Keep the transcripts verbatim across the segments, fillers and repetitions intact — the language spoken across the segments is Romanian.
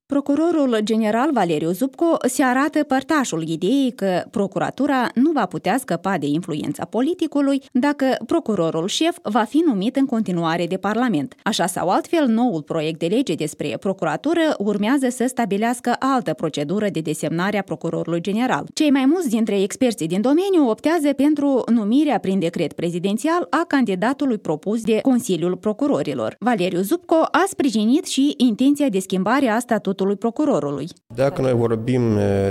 Procurorul general Valeriu Zupco se arată părtașul ideii că procuratura nu va putea scăpa de influența politicului dacă procurorul șef va fi numit în continuare de Parlament. Așa sau altfel, noul proiect de lege despre procuratură urmează să stabilească altă procedură de desemnare a procurorului general. Cei mai mulți dintre experții din domeniu optează pentru numirea prin decret prezidențial a candidatului propus de Consiliul Procurorilor. Valeriu Zupco a sprijinit și intenția de schimbare a statutului procurorului. Dacă noi vorbim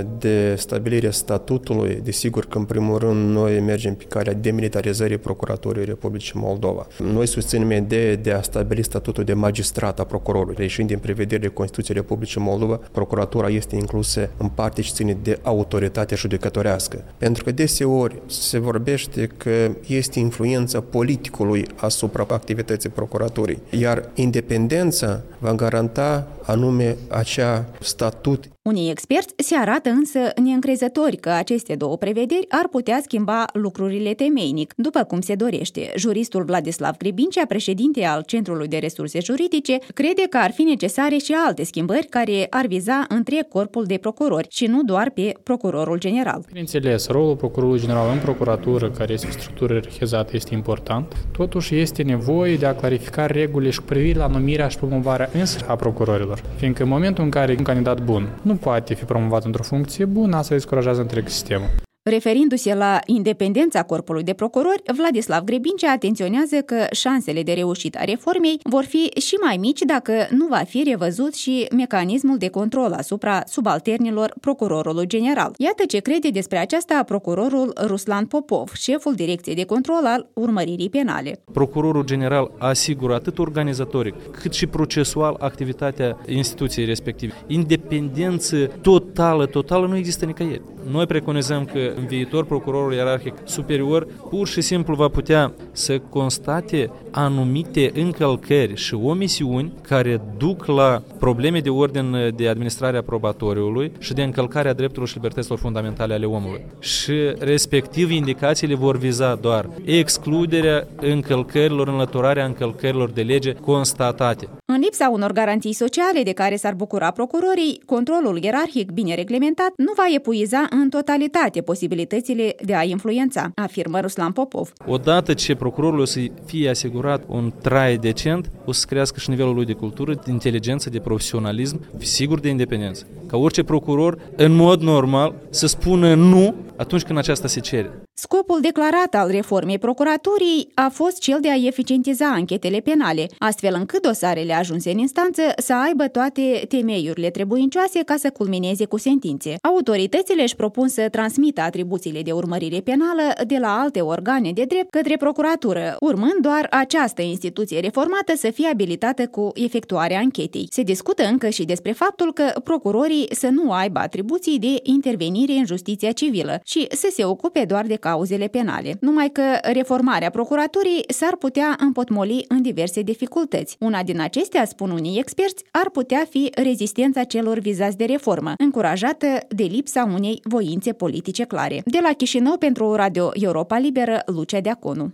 de stabilirea statutului, desigur că în primul rând noi mergem pe calea demilitarizării Procuraturii Republicii Moldova. Noi susținem ideea de a stabili statutul de magistrat a procurorului. Reșind din prevederile Constituției Republicii Moldova, procuratura este inclusă în parte ce ține de autoritatea judecătorească. Pentru că deseori se vorbește că este influența politicului asupra activității procuraturii, iar independența va garanta anume acea statut. Unii experți se arată însă neîncrezători că aceste două prevederi ar putea schimba lucrurile temeinic, după cum se dorește. Juristul Vladislav Grebincea, președinte al Centrului de Resurse Juridice, crede că ar fi necesare și alte schimbări care ar viza întreg corpul de procurori și nu doar pe procurorul general. Bineînțeles, rolul procurorului general în procuratură, care este o structură ierarhizată, este important. Totuși este nevoie de a clarifica regulile și cu privire la numirea și promovarea însă a procurorilor, fiindcă în momentul în care un candidat bun nu poate fi promovat într-o funcție bună, asta descurajează întreg sistemul. Referindu-se la independența corpului de procurori, Vladislav Grebincea atenționează că șansele de reușită a reformei vor fi și mai mici dacă nu va fi revăzut și mecanismul de control asupra subalternilor procurorului general. Iată ce crede despre aceasta procurorul Ruslan Popov, șeful Direcției de Control al Urmăririi Penale. Procurorul general asigură atât organizatoric cât și procesual activitatea instituției respective. Independență totală, totală nu există nicăieri. Noi preconizăm că în viitor procurorul ierarhic superior pur și simplu va putea să constate anumite încălcări și omisiuni care duc la probleme de ordin de administrare a probatoriului și de încălcarea drepturilor și libertăților fundamentale ale omului. Și respectiv indicațiile vor viza doar excluderea încălcărilor, înlăturarea încălcărilor de lege constatate. În lipsa unor garanții sociale de care s-ar bucura procurorii, controlul ierarhic bine reglementat nu va epuiza în totalitate posibilitățile de a influența, afirmă Ruslan Popov. Odată ce procurorul o să fie asigurat un trai decent, o să crească și nivelul lui de cultură, de inteligență, de profesionalism, sigur de independență. Ca orice procuror, în mod normal, să spună nu atunci când aceasta se cere. Scopul declarat al reformei procuraturii a fost cel de a eficientiza anchetele penale, astfel încât dosarele ajunse în instanță să aibă toate temeiurile trebuincioase ca să culmineze cu sentințe. Autoritățile își propun să transmită atribuțiile de urmărire penală de la alte organe de drept către procuratură, urmând doar această instituție reformată să fie abilitată cu efectuarea anchetei. Se discută încă și despre faptul că procurorii să nu aibă atribuții de intervenire în justiția civilă și să se ocupe doar de cauzele penale. Numai că reformarea procuraturii s-ar putea împotmoli în diverse dificultăți. Una din acestea, spun unii experți, ar putea fi rezistența celor vizați de reformă, încurajată de lipsa unei voințe politice clare. De la Chișinău pentru Radio Europa Liberă, Lucia Deaconu.